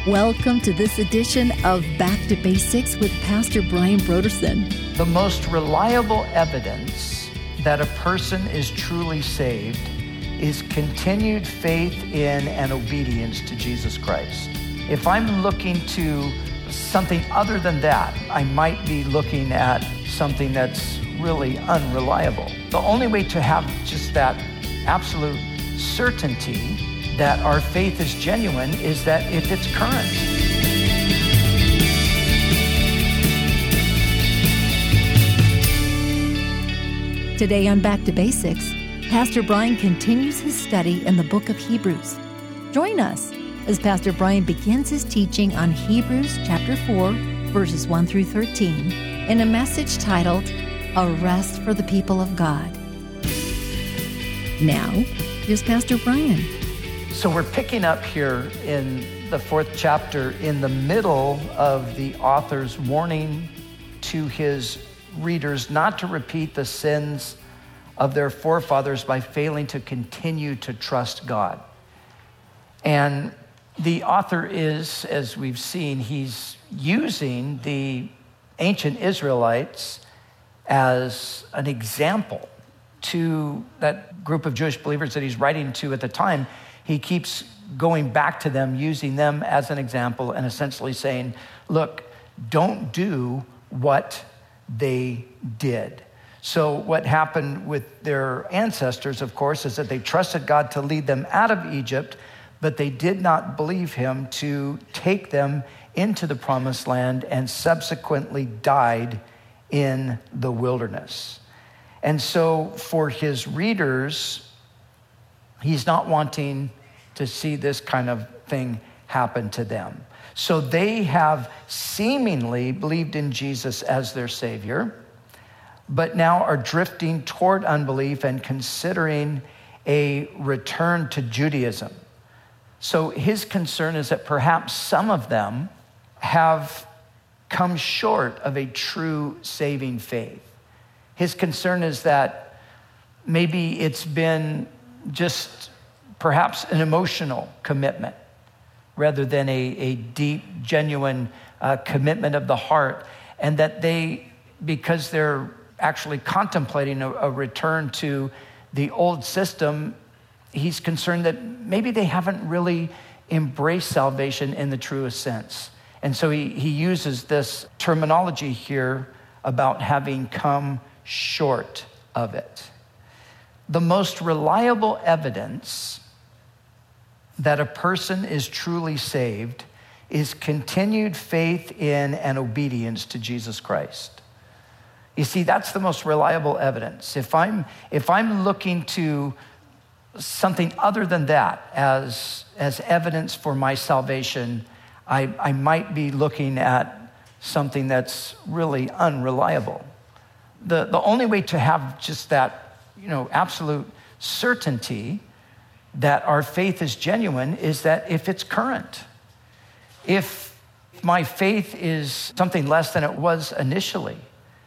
Welcome to this edition of Back to Basics with Pastor Brian Brodersen. The most reliable evidence that a person is truly saved is continued faith in and obedience to Jesus Christ. If I'm looking to something other than that, I might be looking at something that's really unreliable. The only way to have just that absolute certainty that our faith is genuine is that if it's current. Today on Back to Basics, Pastor Brian continues his study in the book of Hebrews. Join us as Pastor Brian begins his teaching on Hebrews chapter 4, verses 1 through 13, in a message titled, A Rest for the People of God. Now, here's Pastor Brian. So we're picking up here in the 4th chapter in the middle of the author's warning to his readers not to repeat the sins of their forefathers by failing to continue to trust God. And the author is, as we've seen, he's using the ancient Israelites as an example to that group of Jewish believers that he's writing to at the time. He keeps going back to them, using them as an example, and essentially saying, look, don't do what they did. So what happened with their ancestors, of course, is that they trusted God to lead them out of Egypt, but they did not believe him to take them into the promised land and subsequently died in the wilderness. And so for his readers, he's not wanting to see this kind of thing happen to them. So they have seemingly believed in Jesus as their Savior, but now are drifting toward unbelief and considering a return to Judaism. So his concern is that perhaps some of them have come short of a true saving faith. His concern is that maybe it's been just perhaps an emotional commitment rather than a deep, genuine commitment of the heart, and that they, because they're actually contemplating a return to the old system, he's concerned that maybe they haven't really embraced salvation in the truest sense. And so he uses this terminology here about having come short of it. The most reliable evidence that a person is truly saved is continued faith in and obedience to Jesus Christ. You see, that's the most reliable evidence. If I'm looking to something other than that as evidence for my salvation, I might be looking at something that's really unreliable. The only way to have just that, absolute certainty that our faith is genuine is that if it's current. If my faith is something less than it was initially,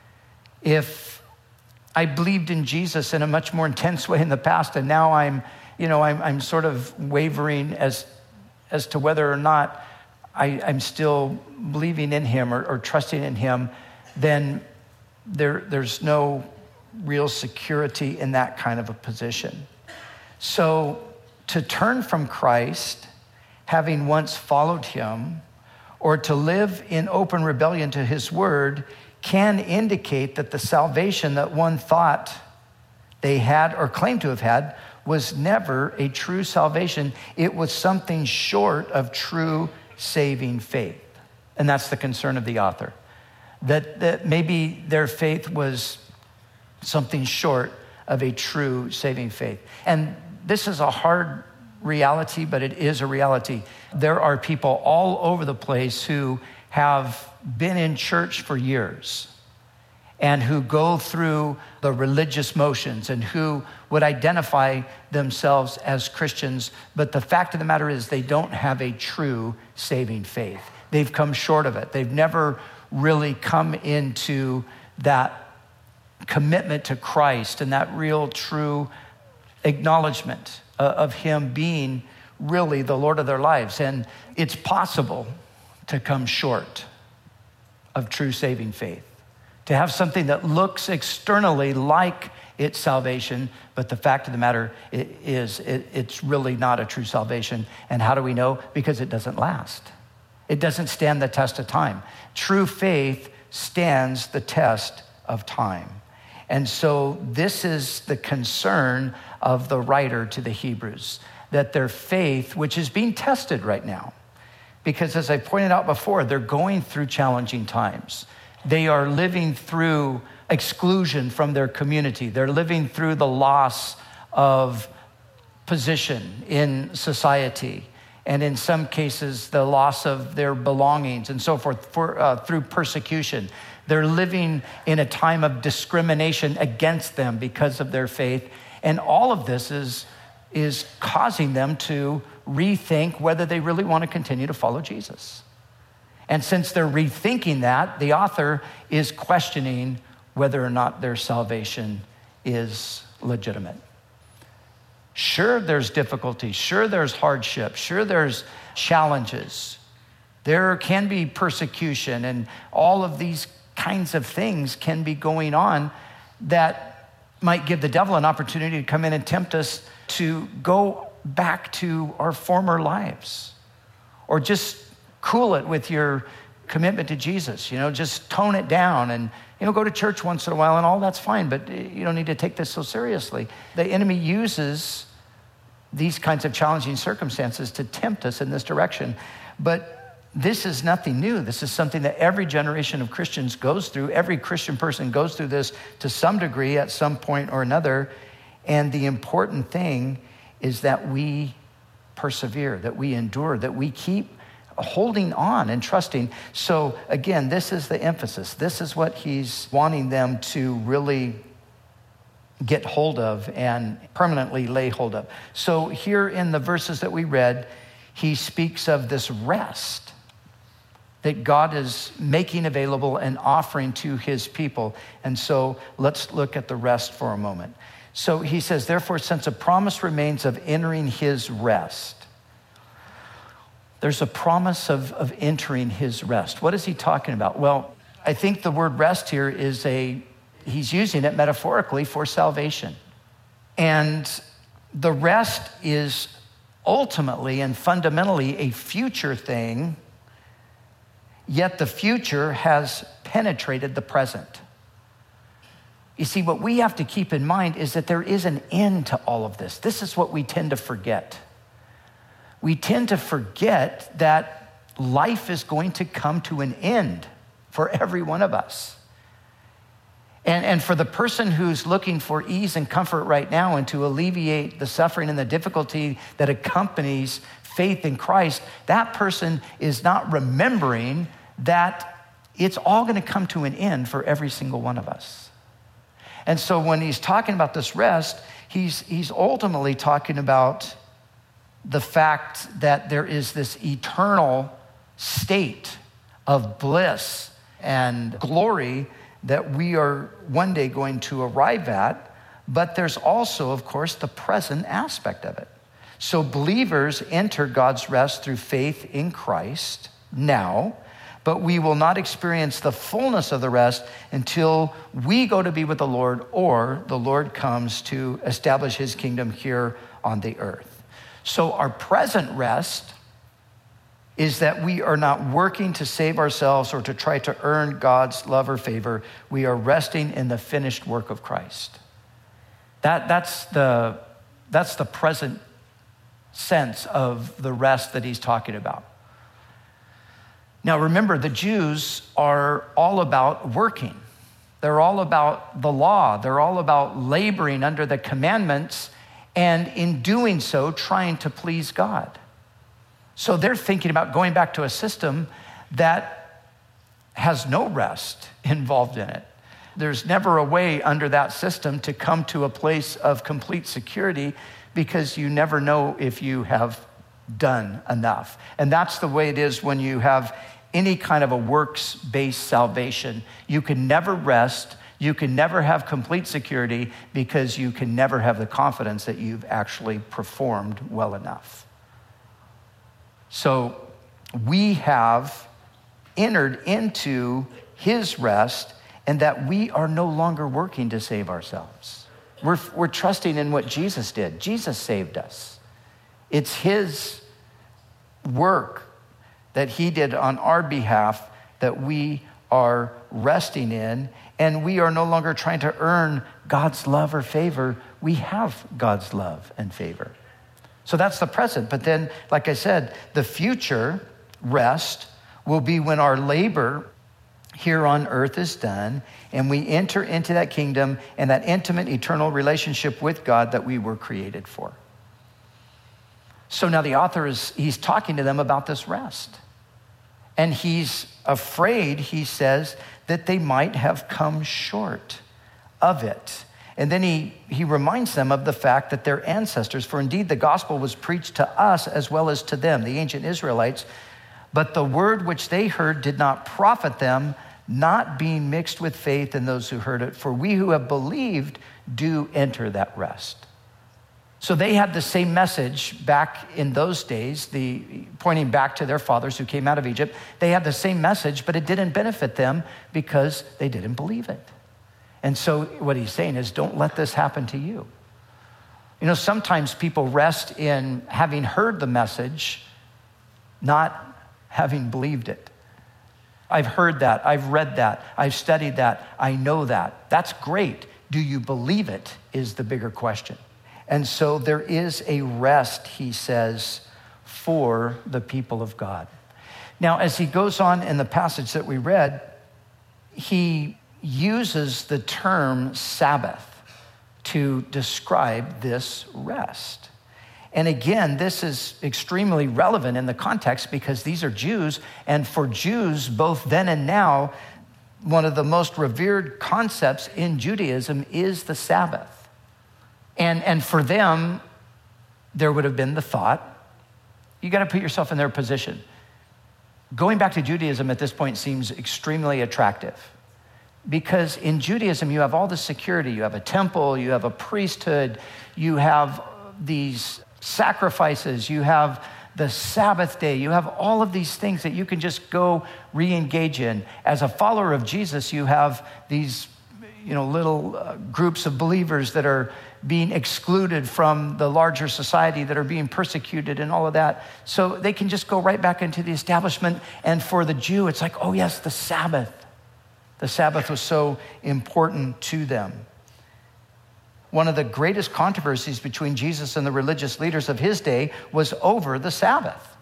if I believed in Jesus in a much more intense way in the past, and now I'm sort of wavering as to whether or not I'm still believing in him or trusting in him, then there's no real security in that kind of a position. So to turn from Christ, having once followed him, or to live in open rebellion to his word can indicate that the salvation that one thought they had or claimed to have had was never a true salvation. It was something short of true saving faith. And that's the concern of the author, that maybe their faith was something short of a true saving faith. And this is a hard reality, but it is a reality. There are people all over the place who have been in church for years and who go through the religious motions and who would identify themselves as Christians, but the fact of the matter is they don't have a true saving faith. They've come short of it. They've never really come into that commitment to Christ and that real, true acknowledgement of him being really the Lord of their lives. And it's possible to come short of true saving faith, to have something that looks externally like it's salvation, but the fact of the matter is it's really not a true salvation. And how do we know? Because it doesn't last. It doesn't stand the test of time. True faith stands the test of time. And so this is the concern of the writer to the Hebrews, that their faith, which is being tested right now, because as I pointed out before, they're going through challenging times. They are living through exclusion from their community. They're living through the loss of position in society, and in some cases, the loss of their belongings and so forth through persecution. They're living in a time of discrimination against them because of their faith. And all of this is causing them to rethink whether they really want to continue to follow Jesus. And since they're rethinking that, the author is questioning whether or not their salvation is legitimate. Sure, there's difficulty. Sure, there's hardship. Sure, there's challenges. There can be persecution, and all of these kinds of things can be going on that might give the devil an opportunity to come in and tempt us to go back to our former lives, or just cool it with your commitment to Jesus. Just tone it down and, go to church once in a while and all that's fine, but you don't need to take this so seriously. The enemy uses these kinds of challenging circumstances to tempt us in this direction. But this is nothing new. This is something that every generation of Christians goes through. Every Christian person goes through this to some degree at some point or another. And the important thing is that we persevere, that we endure, that we keep holding on and trusting. So again, this is the emphasis. This is what he's wanting them to really get hold of and permanently lay hold of. So here in the verses that we read, he speaks of this rest that God is making available and offering to his people. And so let's look at the rest for a moment. So he says, therefore, since a promise remains of entering his rest, there's a promise of entering his rest. What is he talking about? Well, I think the word rest here he's using it metaphorically for salvation. And the rest is ultimately and fundamentally a future thing, yet the future has penetrated the present. You see, what we have to keep in mind is that there is an end to all of this. This is what we tend to forget. We tend to forget that life is going to come to an end for every one of us. And for the person who's looking for ease and comfort right now and to alleviate the suffering and the difficulty that accompanies faith in Christ, that person is not remembering that it's all going to come to an end for every single one of us. And so when he's talking about this rest, he's ultimately talking about the fact that there is this eternal state of bliss and glory that we are one day going to arrive at, but there's also, of course, the present aspect of it. So believers enter God's rest through faith in Christ now, but we will not experience the fullness of the rest until we go to be with the Lord or the Lord comes to establish his kingdom here on the earth. So our present rest is that we are not working to save ourselves or to try to earn God's love or favor. We are resting in the finished work of Christ. That's the present sense of the rest that he's talking about. Now remember, the Jews are all about working. They're all about the law. They're all about laboring under the commandments, and in doing so, trying to please God. So they're thinking about going back to a system that has no rest involved in it. There's never a way under that system to come to a place of complete security because you never know if you have done enough. And that's the way it is when you have any kind of a works-based salvation. You can never rest. You can never have complete security because you can never have the confidence that you've actually performed well enough. So we have entered into his rest, and that we are no longer working to save ourselves. We're trusting in what Jesus did. Jesus saved us. It's his work that he did on our behalf that we are resting in, and we are no longer trying to earn God's love or favor. We have God's love and favor. So that's the present. But then, like I said, the future rest will be when our labor here on earth is done, and we enter into that kingdom and that intimate, eternal relationship with God that we were created for. So now the author he's talking to them about this rest. And he's afraid, he says, that they might have come short of it. And then he reminds them of the fact that their ancestors, for indeed the gospel was preached to us as well as to them, the ancient Israelites, but the word which they heard did not profit them, not being mixed with faith in those who heard it. For we who have believed do enter that rest. So they had the same message back in those days, pointing back to their fathers who came out of Egypt. They had the same message, but it didn't benefit them because they didn't believe it. And so what he's saying is, don't let this happen to you. You know, sometimes people rest in having heard the message, not having believed it. I've heard that, I've read that, I've studied that, I know that. That's great. Do you believe it is the bigger question. And so there is a rest, he says, for the people of God. Now, as he goes on in the passage that we read, he uses the term Sabbath to describe this rest. And again, this is extremely relevant in the context because these are Jews, and for Jews, both then and now, one of the most revered concepts in Judaism is the Sabbath. And for them, there would have been the thought, you got to put yourself in their position. Going back to Judaism at this point seems extremely attractive because in Judaism, you have all the security. You have a temple, you have a priesthood, you have these sacrifices, you have the Sabbath day, you have all of these things that you can just go re-engage in. As a follower of Jesus, you have these little groups of believers that are being excluded from the larger society, that are being persecuted and all of that. So they can just go right back into the establishment. And for the Jew, it's like, oh yes, the Sabbath. The Sabbath was so important to them. One of the greatest controversies between Jesus and the religious leaders of his day was over the Sabbath.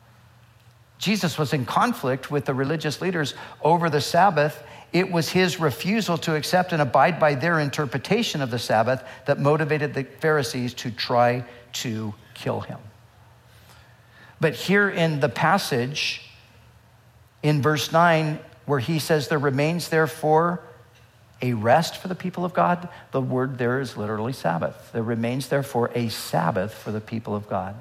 Jesus was in conflict with the religious leaders over the Sabbath. It was his refusal to accept and abide by their interpretation of the Sabbath that motivated the Pharisees to try to kill him. But here in the passage, in verse 9, where he says, there remains therefore a rest for the people of God, the word there is literally Sabbath. There remains therefore a Sabbath for the people of God.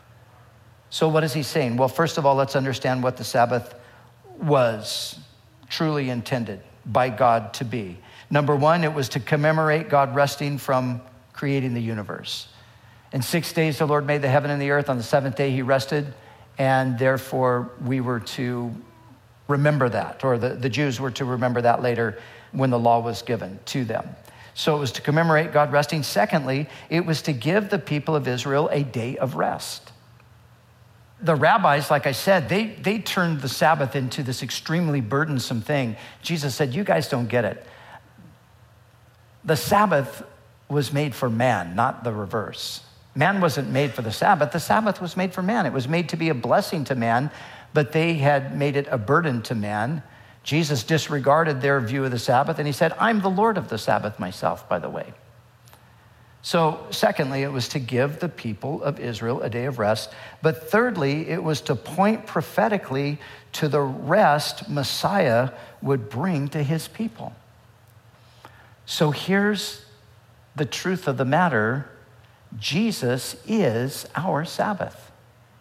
So what is he saying? Well, first of all, let's understand what the Sabbath was truly intended by God to be. Number one, it was to commemorate God resting from creating the universe. In 6 days, the Lord made the heaven and the earth. On the seventh day, he rested, and therefore we were to remember that, or the Jews were to remember that later when the law was given to them. So it was to commemorate God resting. Secondly, it was to give the people of Israel a day of rest. The rabbis, like I said, they turned the Sabbath into this extremely burdensome thing. Jesus said, you guys don't get it. The Sabbath was made for man, not the reverse. Man wasn't made for the Sabbath. The Sabbath was made for man. It was made to be a blessing to man, but they had made it a burden to man. Jesus disregarded their view of the Sabbath, and he said, I'm the Lord of the Sabbath myself, by the way. So secondly, it was to give the people of Israel a day of rest. But thirdly, it was to point prophetically to the rest Messiah would bring to his people. So here's the truth of the matter. Jesus is our Sabbath.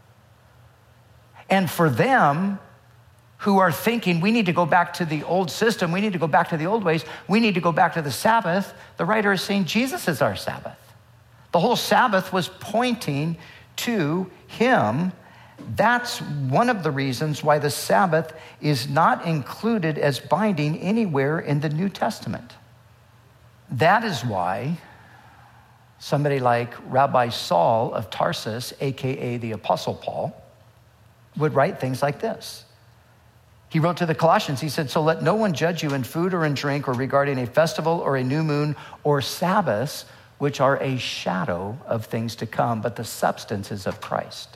And for them who are thinking we need to go back to the old system, we need to go back to the old ways, we need to go back to the Sabbath, the writer is saying Jesus is our Sabbath. The whole Sabbath was pointing to him That's one of the reasons why the Sabbath is not included as binding anywhere in the New Testament. That is why somebody like Rabbi Saul of Tarsus, aka the Apostle Paul, would write things like this. He wrote to the Colossians, he said, "So let no one judge you in food or in drink or regarding a festival or a new moon or Sabbaths, which are a shadow of things to come, but the substance is of Christ."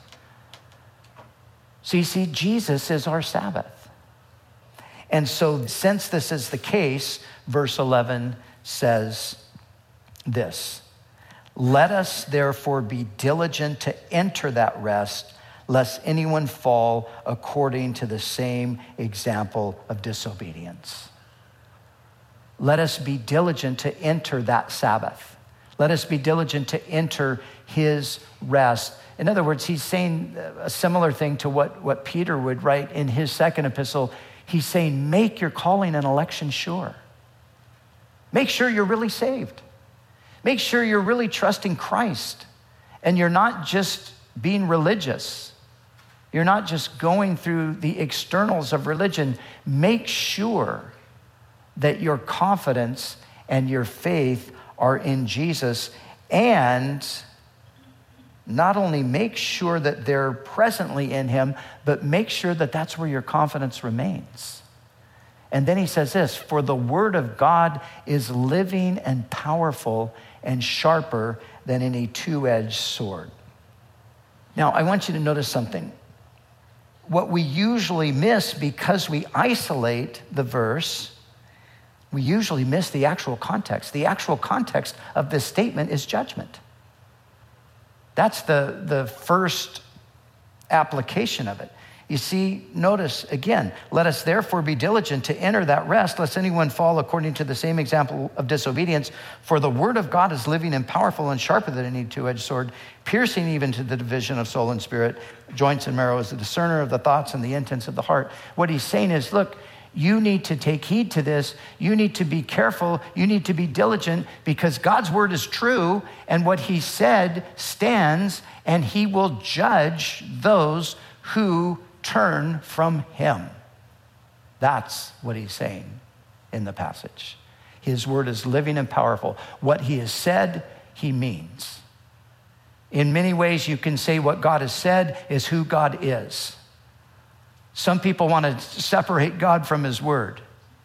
So you see, Jesus is our Sabbath. And so since this is the case, verse 11 says this, "Let us therefore be diligent to enter that rest, lest anyone fall according to the same example of disobedience." Let us be diligent to enter that Sabbath. Let us be diligent to enter his rest. In other words, he's saying a similar thing to what Peter would write in his second epistle. He's saying, make your calling and election sure. Make sure you're really saved. Make sure you're really trusting Christ and you're not just being religious. You're not just going through the externals of religion. Make sure that your confidence and your faith are in Jesus, and not only make sure that they're presently in him, but make sure that that's where your confidence remains. And then he says this, "For the word of God is living and powerful and sharper than any two-edged sword." Now, I want you to notice something. What we usually miss because we isolate the verse, we usually miss the actual context. The actual context of this statement is judgment. That's the first application of it. You see, notice again, "Let us therefore be diligent to enter that rest, lest anyone fall according to the same example of disobedience. For the word of God is living and powerful and sharper than any two-edged sword, piercing even to the division of soul and spirit, joints and marrow, is a discerner of the thoughts and the intents of the heart." What he's saying is, look, you need to take heed to this. You need to be careful. You need to be diligent, because God's word is true, and what he said stands, and he will judge those who turn from him. That's what he's saying in the passage. His word is living and powerful. What he has said, he means. In many ways, you can say what God has said is who God is. Some people want to separate God from his word.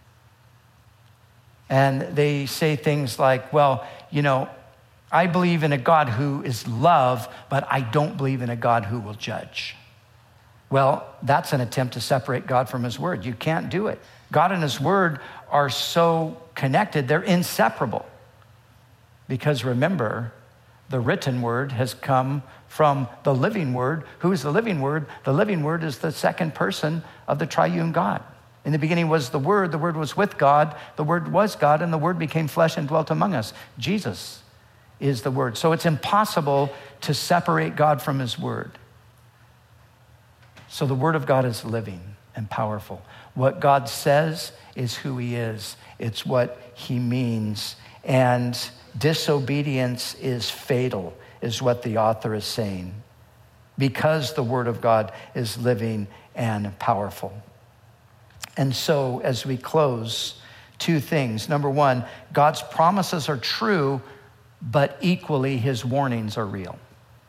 And they say things like, well, you know, I believe in a God who is love, but I don't believe in a God who will judge. Well, that's an attempt to separate God from his word. You can't do it. God and his word are so connected, they're inseparable. Because remember, the written word has come from the living word. Who is the living word? The living word is the second person of the triune God. In the beginning was the Word was with God, the Word was God, and the Word became flesh and dwelt among us. Jesus is the Word. So it's impossible to separate God from his word. So the word of God is living and powerful. What God says is who he is. It's what he means. And disobedience is fatal, is what the author is saying, because the word of God is living and powerful. And so as we close, two things. Number one, God's promises are true, but equally his warnings are real.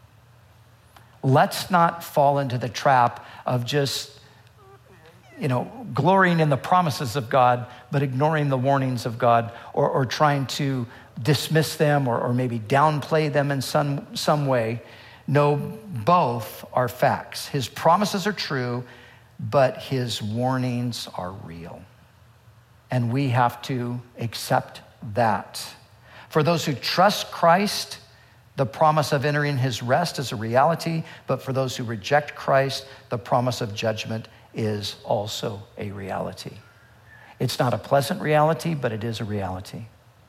Let's not fall into the trap of just, glorying in the promises of God, but ignoring the warnings of God, or trying to dismiss them or maybe downplay them in some way. No, both are facts. His promises are true, but his warnings are real. And we have to accept that. For those who trust Christ, the promise of entering his rest is a reality, but for those who reject Christ, the promise of judgment is also a reality. It's not a pleasant reality, but it is a reality.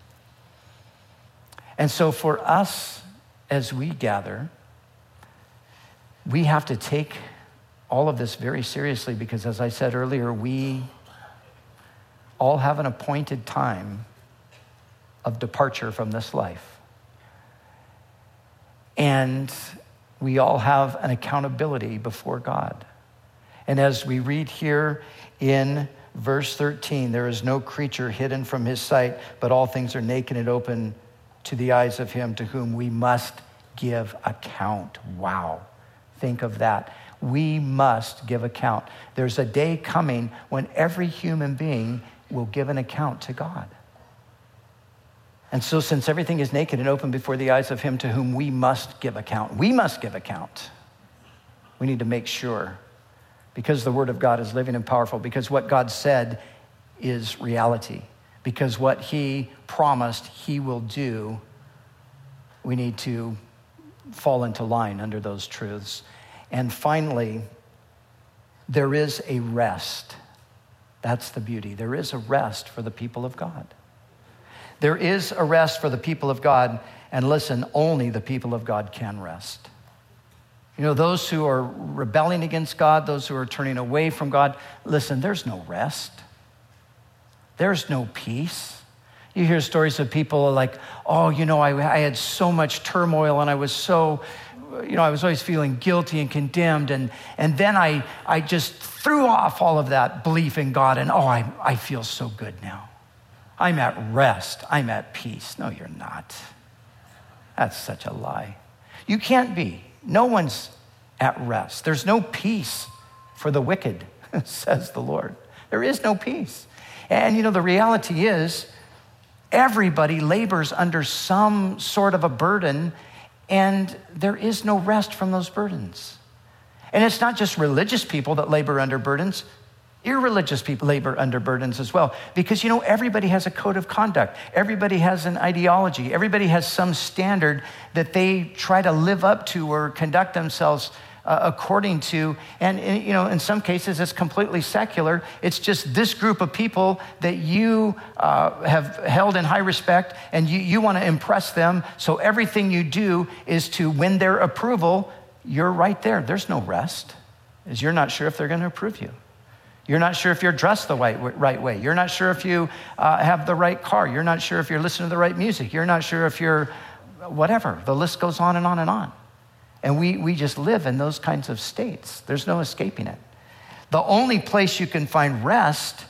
And so for us, as we gather, we have to take all of this very seriously, because as I said earlier, we all have an appointed time of departure from this life. And We all have an accountability before God. And as we read here in verse 13, there is no creature hidden from his sight, but all things are naked and open to the eyes of him to whom we must give account. Wow. Think of that. We must give account. There's a day coming when every human being will give an account to God. And so since everything is naked and open before the eyes of him to whom we must give account, we need to make sure, because the word of God is living and powerful, because what God said is reality, because what he promised he will do, we need to fall into line under those truths. And finally, there is a rest. That's the beauty. There is a rest for the people of God. There is a rest for the people of God. And listen, only the people of God can rest. You know, those who are rebelling against God, those who are turning away from God, listen, there's no rest. There's no peace. You hear stories of people like, oh, you know, I had so much turmoil and I was so, you know, I was always feeling guilty and condemned. And then I just threw off all of that belief in God and, oh, I feel so good now. I'm at rest. I'm at peace. No, you're not. That's such a lie. You can't be. No one's at rest. There's no peace for the wicked, says the Lord. There is no peace. And you know, the reality is everybody labors under some sort of a burden, and there is no rest from those burdens. And it's not just religious people that labor under burdens. Irreligious people labor under burdens as well, because, you know, everybody has a code of conduct. Everybody has an ideology. Everybody has some standard that they try to live up to or conduct themselves according to. And, you know, in some cases, it's completely secular. It's just this group of people that you have held in high respect, and you want to impress them. So everything you do is to win their approval. You're right there. There's no rest, as you're not sure if they're going to approve you. You're not sure if you're dressed the right way. You're not sure if you have the right car. You're not sure if you're listening to the right music. You're not sure if you're whatever. The list goes on and on and on. And we just live in those kinds of states. There's no escaping it. The only place you can find rest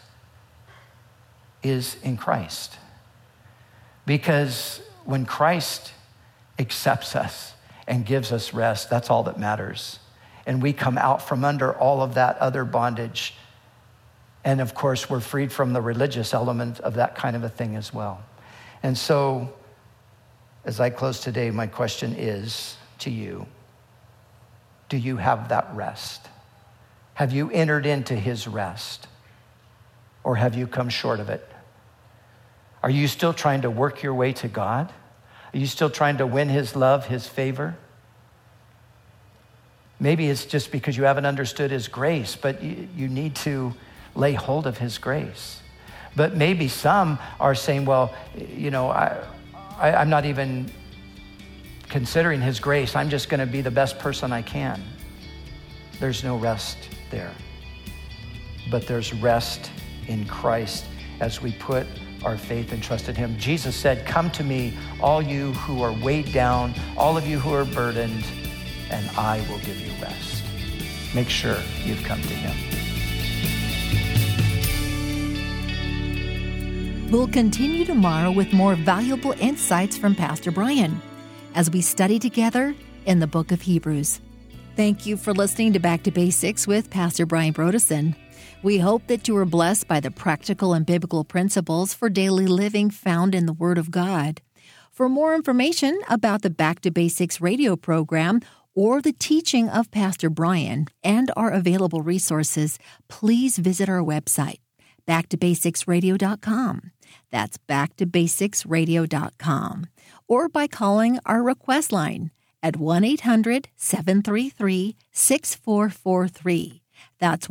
is in Christ. Because when Christ accepts us and gives us rest, that's all that matters. And we come out from under all of that other bondage. And of course, we're freed from the religious element of that kind of a thing as well. And so, as I close today, my question is to you, do you have that rest? Have you entered into his rest? Or have you come short of it? Are you still trying to work your way to God? Are you still trying to win his love, his favor? Maybe it's just because you haven't understood his grace, but you need to lay hold of his grace. But maybe some are saying, well, you know, I'm not even considering his grace. I'm just going to be the best person I can. There's no rest there. But there's rest in Christ as we put our faith and trust in him. Jesus said, come to me, all you who are weighed down, all of you who are burdened, and I will give you rest. Make sure you've come to him. We'll continue tomorrow with more valuable insights from Pastor Brian as we study together in the book of Hebrews. Thank you for listening to Back to Basics with Pastor Brian Brodesson. We hope that you were blessed by the practical and biblical principles for daily living found in the Word of God. For more information about the Back to Basics radio program or the teaching of Pastor Brian and our available resources, please visit our website, backtobasicsradio.com. That's backtobasicsradio.com. Or by calling our request line at 1-800-733-6443. That's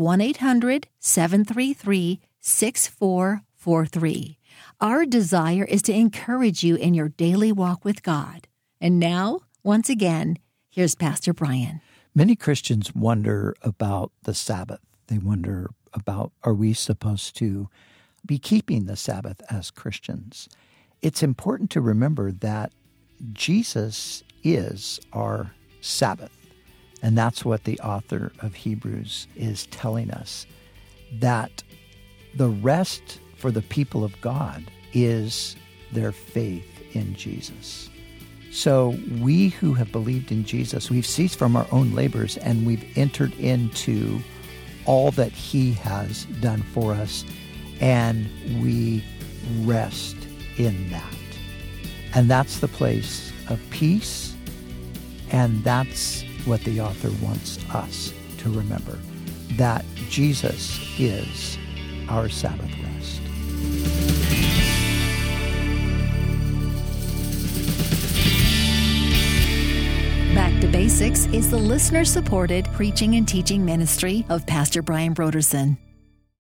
1-800-733-6443. Our desire is to encourage you in your daily walk with God. And now, once again, here's Pastor Brian. Many Christians wonder about the Sabbath. They wonder about, are we supposed to be keeping the Sabbath as Christians? It's important to remember that Jesus is our Sabbath. And that's what the author of Hebrews is telling us, that the rest for the people of God is their faith in Jesus. So we who have believed in Jesus, we've ceased from our own labors and we've entered into all that he has done for us, and we rest in that. And that's the place of peace, and that's what the author wants us to remember, that Jesus is our Sabbath rest. Back to Basics is the listener-supported preaching and teaching ministry of Pastor Brian Brodersen.